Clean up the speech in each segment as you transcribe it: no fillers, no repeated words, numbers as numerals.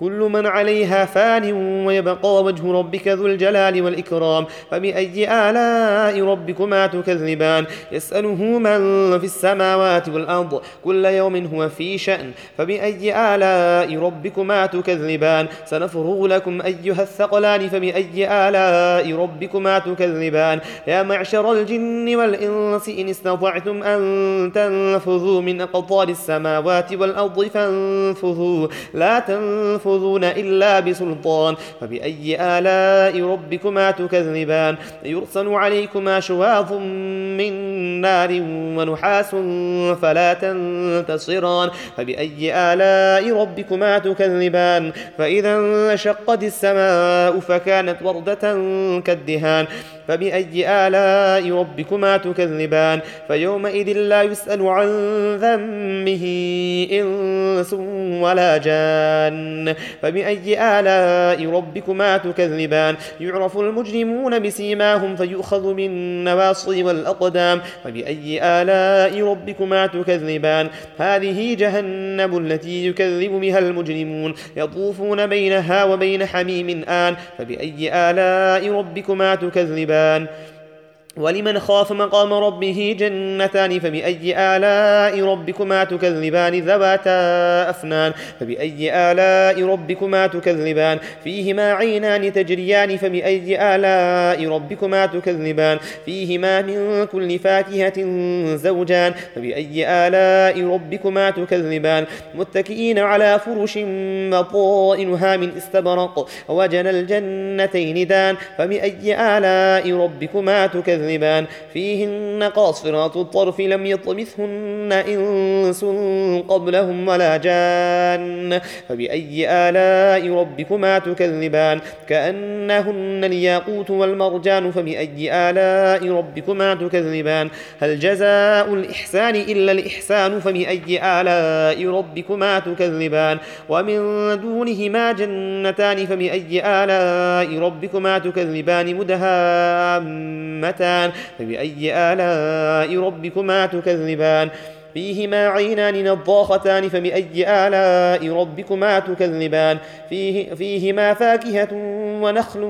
كل من عليها فان ويبقى وجه ربك ذو الجلال والإكرام. فبأي آلاء ربكما تكذبان؟ يسأله من في السماوات والأرض كل يوم هو في شأن. فبأي آلاء ربكما تكذبان؟ سنفرغ لكم أيها الثقلان. فبأي آلاء ربكما تكذبان؟ يا معشر الجن والإنس إن استطعتم أن تنفذوا من أقطار السماوات والأرض فانفذوا لا تنفذون إلا بسلطان. فبأي آلاء ربكما تكذبان؟ يرسل عليكما شواظ من نار ونحاس فلا تنتصران. فبأي آلاء ربكما تكذبان؟ فإذا انشقت السماء فكانت وردة كالدهان. فبأي آلاء ربكما تكذبان؟ فيومئذ لا يسأل عن ذنبه إنس ولا جان. فبأي آلاء ربكما تكذبان؟ يعرف المجرمون بسيماهم فيؤخذ بالنواصي والأقدام. فبأي آلاء ربكما تكذبان؟ هذه جهنم التي يكذب بها المجرمون يطوفون بينها وبين حميم آن. فبأي آلاء ربكما تكذبان؟ ولمن خاف مقام ربه جنتان. فبأي آلاء ربكما تكذبان؟ ذواتا أفنان. فبأي آلاء ربكما تكذبان؟ فيهما عينان تجريان. فبأي آلاء ربكما تكذبان؟ فيهما من كل فاكهة زوجان. فبأي آلاء ربكما تكذبان؟ متكئين على فرش بطائنها من استبرق وجنى الجنتين دان. فبأي آلاء ربكما تكذبان؟ فيهن قاصرات الطرف لم يطمثهن إنس قبلهم ولا جان. فبأي آلاء ربكما تكذبان؟ كأنهن الياقوت والمرجان. فبأي آلاء ربكما تكذبان؟ هل جزاء الإحسان إلا الإحسان؟ فبأي آلاء ربكما تكذبان؟ ومن دونهما جنتان. فبأي آلاء ربكما تكذبان؟ مدهامتان. فبأي آلاء ربكما تكذبان؟ فيهما عينان نضاختان. فبأي آلاء ربكما تكذبان؟ فيهما فاكهة ونخل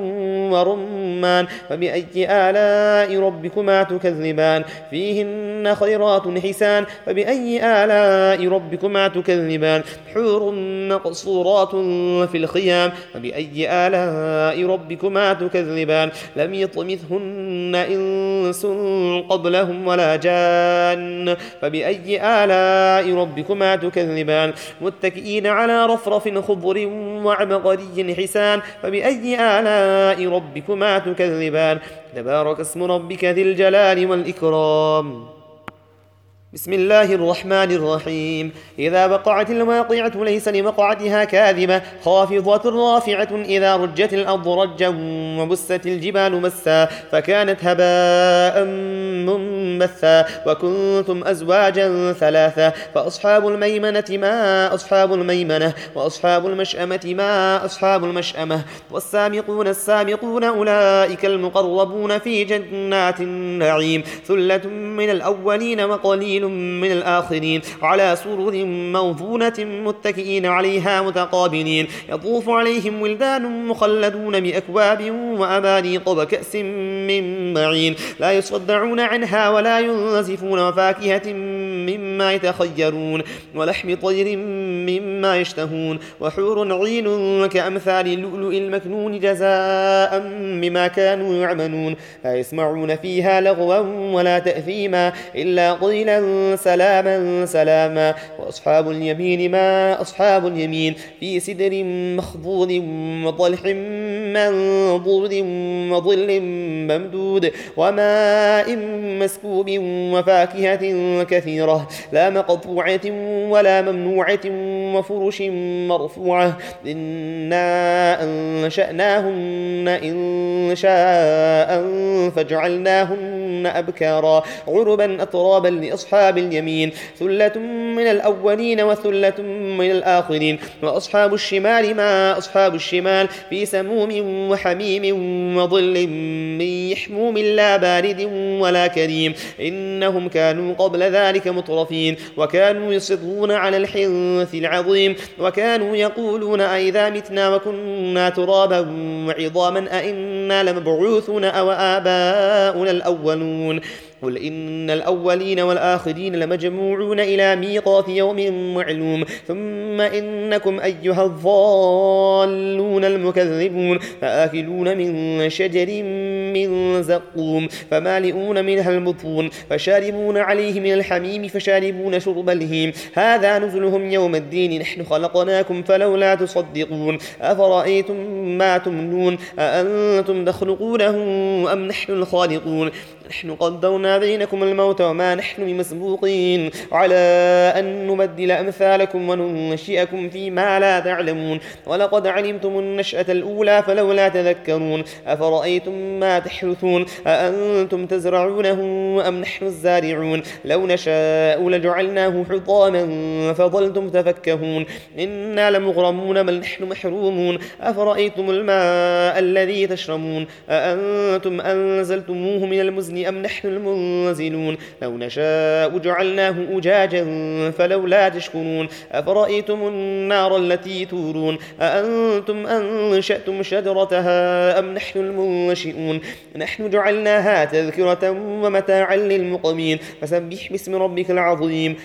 ورمان. فبأي آلاء ربكما تكذبان؟ فيهن خيرات حسان. فبأي آلاء ربكما تكذبان؟ حور مقصورات في الخيام. فبأي آلاء ربكما تكذبان؟ لم يطمثهن إنس قبلهم ولا جان. فبأي آلاء ربكما تكذبان؟ متكئين على رفرف خضر وعبقري حسان. فبأي آلاء ربكما تكذبان؟ تبارك اسم ربك ذي الجلال والإكرام. بسم الله الرحمن الرحيم. إذا وقعت الواقعة ليس لوقعتها كاذبة خافضة رافعة. إذا رجت الأرض رجا وبست الجبال مسا فكانت هباء منبثا. وكنتم أزواجا ثلاثة. فأصحاب الميمنة ما أصحاب الميمنة وأصحاب المشأمة ما أصحاب المشأمة. والسابقون السابقون أولئك المقربون في جنات النعيم. ثلة من الأولين وقليل من الآخرين. على سرر موضونة متكئين عليها متقابلين. يطوف عليهم ولدان مخلدون بأكواب وأباريق وكأس من معين. لا يصدعون عنها ولا ينزفون. وفاكهة مما يتخيرون ولحم طير مما يشتهون. وحور عين كأمثال اللؤلؤ المكنون جزاء بما كانوا يعملون. لا يسمعون فيها لغوا ولا تأثيما إلا قيلا سلاما سلاما. وأصحاب اليمين ما أصحاب اليمين. في سدر مخضود وطلح منضود وظل ممدود وماء مسكوب وفاكهة كثيرة لا مقطوعة ولا ممنوعة وفرش مرفوعة. إنا أنشأناهن إن شاء فجعلناهن أبكارا عربا أترابا لأصحاب اليمين. ثلة من الأولين وثلة من الآخرين. وأصحاب الشمال ما أصحاب الشمال. في سموم وحميم وظل من يحموم لا بارد ولا كريم. إنهم كانوا قبل ذلك مترفين وكانوا يصرون على الحنث العظيم عظيم. وكانوا يقولون أئذا متنا وكنا ترابا وعظاما أئنا لمبعوثون أو آباؤنا الأولون قل إن الأولين والآخرين لمجموعون إلى ميقات يوم معلوم ثم إنكم أيها الضالون المكذبون فآكلون من شجر من زقوم فمالئون منها البطون فشاربون عليه من الحميم فشاربون شرب الهيم هذا نزلهم يوم الدين نحن خلقناكم فلولا تصدقون أفرأيتم ما تمنون أأنتم تخلقونه أم نحن الخالقون نحن قدرنا بينكم الموت وما نحن بمسبوقين على أن نبدل أمثالكم وننشئكم فيما لا تعلمون ولقد علمتم النشأة الأولى فلولا تذكرون أفرأيتم ما تحرثون أأنتم تزرعونه أم نحن الزارعون لو نشاء لجعلناه حطاما فظلتم تفكهون إنا لمغرمون بل نحن محرومون أفرأيتم الماء الذي تشربون أأنتم أنزلتموه من المزن أم نحن المنزلون لو نشاء جعلناه أجاجا فلولا تشكرون أفرأيتم النار التي تورون أأنتم أنشأتم شجرتها أم نحن المنشئون نحن جعلناها تذكرة ومتاعا للمقوين فسبح باسم ربك العظيم